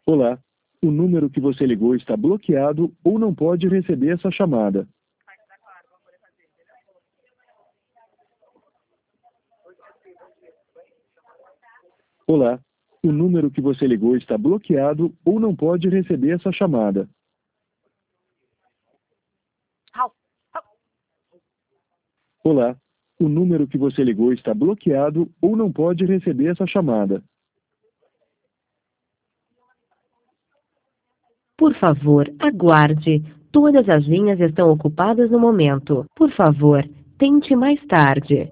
Olá, o número que você ligou está bloqueado ou não pode receber essa chamada. Olá, o número que você ligou está bloqueado ou não pode receber essa chamada. Olá, o número que você ligou está bloqueado ou não pode receber essa chamada. Por favor, aguarde. Todas as linhas estão ocupadas no momento. Por favor, tente mais tarde.